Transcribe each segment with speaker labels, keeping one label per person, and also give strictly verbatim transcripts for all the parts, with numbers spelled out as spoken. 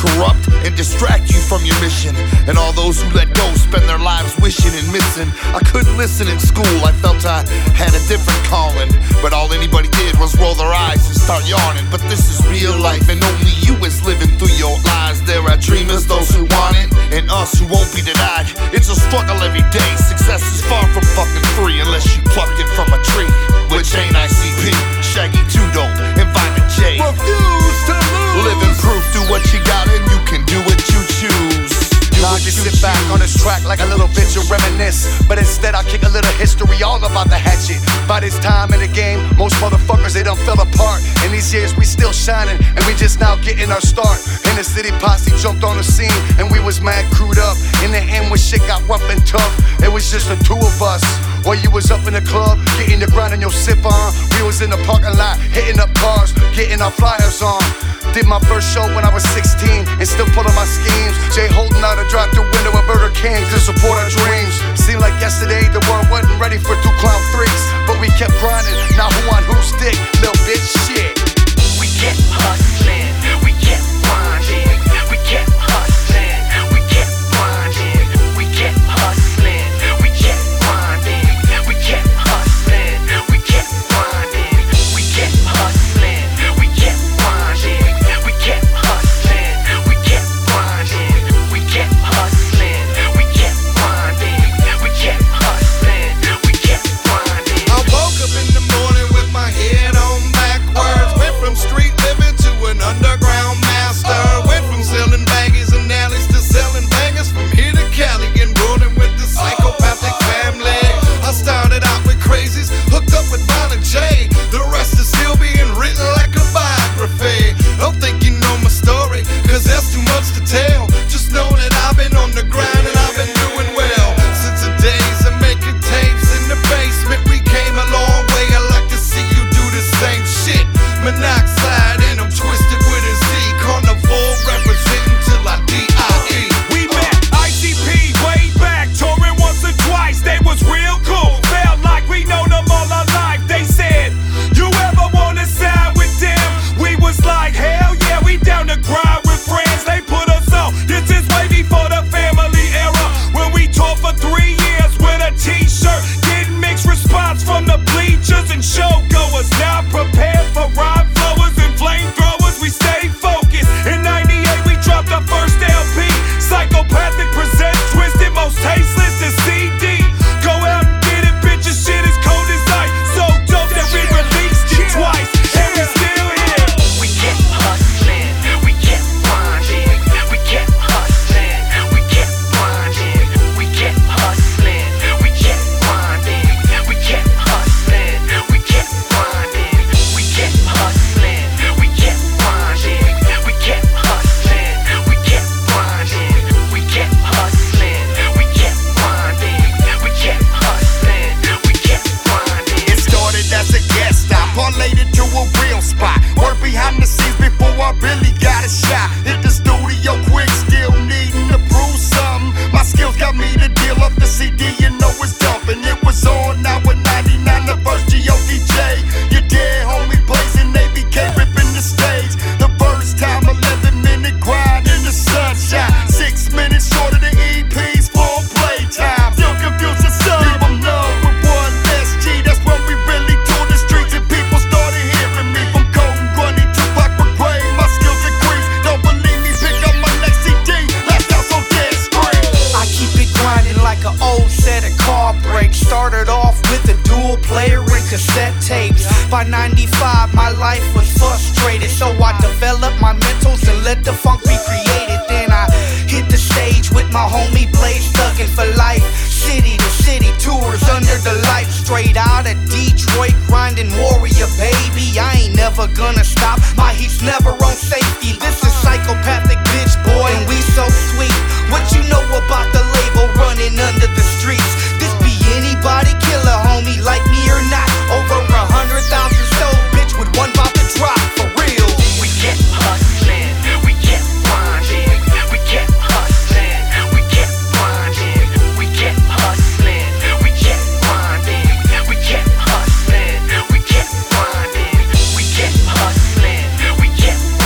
Speaker 1: corrupt and distract you from your mission. And all those who let go spend their lives wishing and missing. I couldn't listen in school, I felt I had a different calling, but all anybody did was roll their eyes and start yawning. But this is real life, and only you is living through your lies. There are dreamers, those who want it, and us who won't be denied. It's a struggle every day. Success is far from fucking free unless you plucked it from a tree, which ain't I C P. Shaggy Tudo and Violent J refuse to lose. Living proof, do what you got and you can do what you choose.
Speaker 2: Now I just sit back on this track like a little bitch and reminisce, but instead I kick a little history all about the hatchet. By this time in the game, most motherfuckers, they done fell apart. In these years we still shining, and we just now getting our start. In the city, posse jumped on the scene, and we was mad crewed up. In the end when shit got rough and tough, it was just the two of us. While you was up in the club, getting the grind and your sip on, we was in the parking lot, hitting up cars, getting our flyers on. Did my first show when I was sixteen, and still pulling my schemes. Jay holding out a drive-through window of Burger King to support our dreams. Seemed like yesterday the world wasn't ready for two clown freaks, but we kept grinding. Now who on whose dick, little bitch shit.
Speaker 3: We kept hustling, we kept grinding, we kept hustling, we kept grinding, we kept hustling, we kept grinding, we kept hustling, we kept grinding, we kept hustling, we kept grinding, we kept hustling, we kept grinding, we kept hustling, we kept grinding, we kept hustling, we kept grinding.
Speaker 4: I woke up in the morning with my head on backwards. Went from street living to an underground master. Went from selling baggies and alleys to selling bangers. From here to Cali and rolling with the psychopathic family. I started out with crazies, hooked up with Violent J. The rest is still being written like a biography. Don't think you know my story, cause there's too much to tell. Just know that I've been on the grind and I've been doing well. Since the days of making tapes in the basement, we came a long way. I like to see you do the same shit. Monoxide and I'm twisted with a Z. Carnival representing till I D I E.
Speaker 5: We met I C P way back, touring once or twice. They was real cool, felt like we know them all our life. They said, you ever wanna side with them? We was like, hell yeah, we down to grind with friends. They put us on, this is way before the family era, when we toured for three years with a t-shirt, getting mixed response from the bleachers and showgoers. Now prepared for ride flowers and flamethrowers, we stay focused. In ninety-eight we dropped our first L P, Psychopathic presents Twisted, most tasteless to C D. Go out and get it, bitch, your shit is cold as ice. So dope that we released it twice, and we still here.
Speaker 3: We kept hustling, we kept grinding, we kept hustling, we kept grinding, we kept hustling, we kept grinding, we kept hustling, we kept grinding, we kept hustling, we kept grinding, we kept hustling, we kept grinding, we kept hustling, we kept grinding, we kept hustling, we kept grinding.
Speaker 1: It started as a guest stop, parlayed it to a real spot. Work behind the scenes before I really got a shot. Hit the studio quick, still needing to prove something. My skills got me the deal up the C D, you know it's dumping. It was on now with ninety-nine, the first G O D J. Your dead homie blazing, A B K ripping the stage. The first time, eleven minute grind in the sunshine. Six minutes short of the E Ps, full playtime. Still confused and some, leave them know with one less G. That's when we really toured the streets and people started hearing me. From Cold and Grundy to Black Brigade, my skills increase. Don't believe me, pick up my next C D. Last house on Dead Street.
Speaker 6: I keep it grinding like an old set of car brakes. Started off with a dual player and cassette tapes. By ninety-five, my life was frustrated, so I developed my mentals and let the funk be created. Then I hit the stage with my homie Blaze, thuggin' for life. City to city tours under the light. Straight out of Detroit, grinding warrior, baby. I ain't never gonna stop. My heat's never on safety. This is Psychopathic, bitch boy, and we so sweet. What you know about the label running under the streets? This be anybody killer, homie, like me or not. Over a hundred thousand sold, bitch, with one about to drop, for real.
Speaker 3: We kept hustling, we kept grinding, we kept hustling, we kept grinding, we kept hustling, we kept grinding, we kept hustling, we kept grinding, we kept hustling, we kept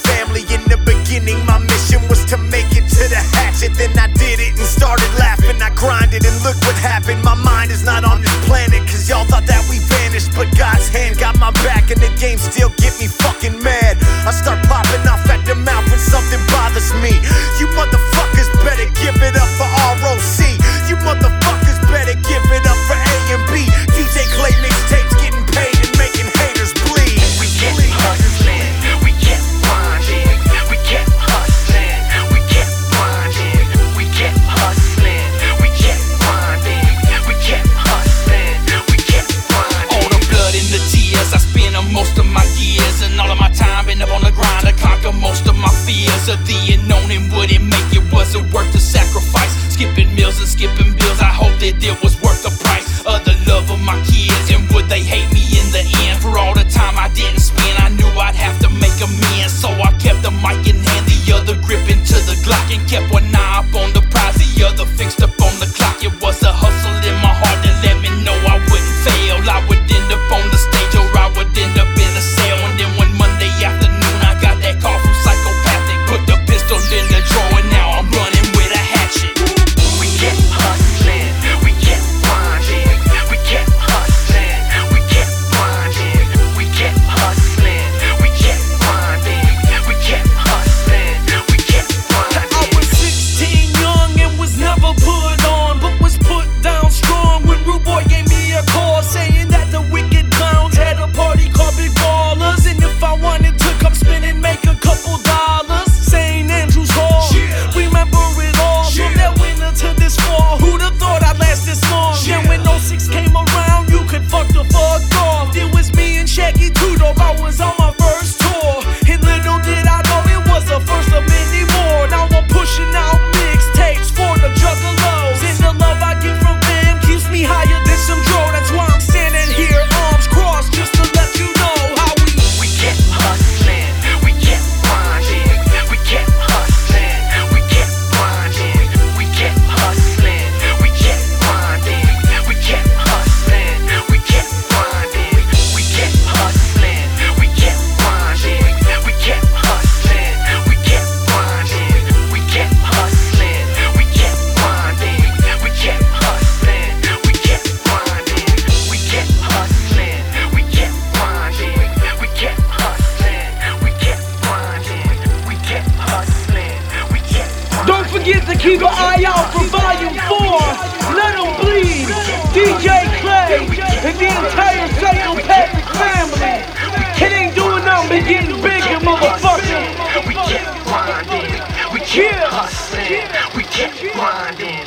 Speaker 1: family. In the beginning, my mission was to make it to the hatchet. Then I did it and started laughing. I grinded and look what happened. My mind is not on this planet, cause y'all thought that we vanished. But God's hand got my back and the game still get me fucking mad. I start popping off at the mouth when something bothers me. You motherfuckers better give it up for R O C. You motherfuckers better give it up for A and B. D J Clay mixtapes getting paid and making haters bleed.
Speaker 3: We kept hustling, we kept grinding, we kept hustling, we kept grinding, we kept hustling, we kept grinding, we kept hustling, we kept grinding.
Speaker 7: All the blood and the tears, I spent most of my years, and all of my time been up on the grind to conquer most of my fears. Of the unknown and wouldn't make it, was it worth the sacrifice? Skipping meals and skipping bills, I hope that it was worth the price of the love of my kids. And would they hate me in the end for all the time I didn't spend? I knew I'd have to make amends, so I kept the mic in hand, the other grip into the Glock, and kept one eye up on the prize, the other fixed up on the clock. It was a hustle in my heart that let me know I wouldn't fail. I would end up on the stage or I would end up in a cell. And then one Monday afternoon I got that call from Psychopathic, put the pistol in the drawer, and now I'm running with a hatchet.
Speaker 3: We kept hustling, we kept grinding, we kept hustling, we kept grinding, we kept hustling, we kept grinding, we kept hustling, we kept grinding.
Speaker 5: I was sixteen, young and was never put on, but was put down strong when Rude Boy gave me a call, saying that the wicked clowns had a party called Big Ballers, and if I wanted to come spin and make a couple dollars, Saint Andrew's Hall, remember it all, from that winter to this fall, who'd have thought I'd last this long? Then when oh six came around, you could fuck the fuck off. It was me and Shaggy Two Dog, I was on my first tour, and little did I know it was the first of many more. Now I'm pushing out mixtapes for the juggalos, and the love I get from fam keeps me higher than some dro. That's why I'm standing here, arms crossed, just to let you know how we
Speaker 3: We kept hustling, we kept grinding, we kept hustling, we kept grinding, we kept hustling, we kept grinding, we kept hustling, we kept grinding, we kept hustling, we kept grinding, we kept hustling, we kept grinding, we kept hustling, we kept grinding, we kept hustling, we kept grinding, we kept hustling, we kept grinding, we kept hustling, we kept grinding, we kept hustling, we kept grinding.
Speaker 5: Don't forget to keep an eye out for Volume four, Let 'em Bleed, D J Clay, and the entire Psychopathic family. It ain't doing nothing but getting bigger, motherfucker.
Speaker 3: We kept grinding, we kept hustling, we kept grinding.